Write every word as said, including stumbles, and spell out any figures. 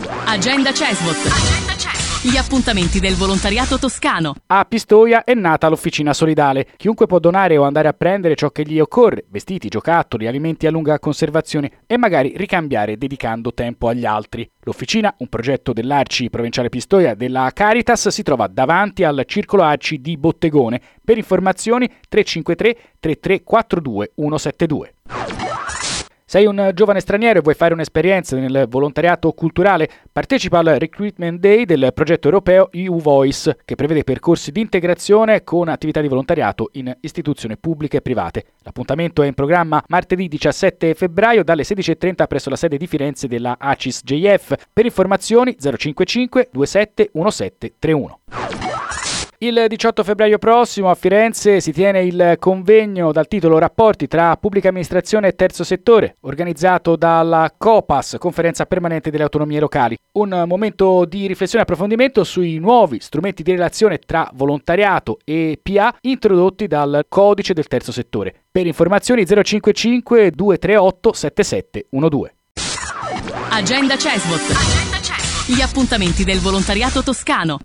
Agenda Cesvot. Gli appuntamenti del volontariato toscano. A Pistoia è nata l'Officina Solidale. Chiunque può donare o andare a prendere ciò che gli occorre, vestiti, giocattoli, alimenti a lunga conservazione e magari ricambiare dedicando tempo agli altri. L'Officina, un progetto dell'Arci Provinciale Pistoia della Caritas, si trova davanti al Circolo Arci di Bottegone. Per informazioni tre cinque tre tre tre quattro due uno sette due. Sei un giovane straniero e vuoi fare un'esperienza nel volontariato culturale? Partecipa al Recruitment Day del progetto europeo E U Voice, che prevede percorsi di integrazione con attività di volontariato in istituzioni pubbliche e private. L'appuntamento è in programma martedì diciassette febbraio dalle sedici e trenta presso la sede di Firenze della A C I S J F. Per informazioni zero cinque cinque due sette uno sette tre uno. Il diciotto febbraio prossimo a Firenze si tiene il convegno dal titolo Rapporti tra pubblica amministrazione e terzo settore, organizzato dalla COPAS, Conferenza Permanente delle Autonomie Locali. Un momento di riflessione e approfondimento sui nuovi strumenti di relazione tra volontariato e P A introdotti dal Codice del Terzo Settore. Per informazioni zero cinque cinque due tre otto sette sette uno due. Agenda Cesvot. Gli appuntamenti del volontariato toscano.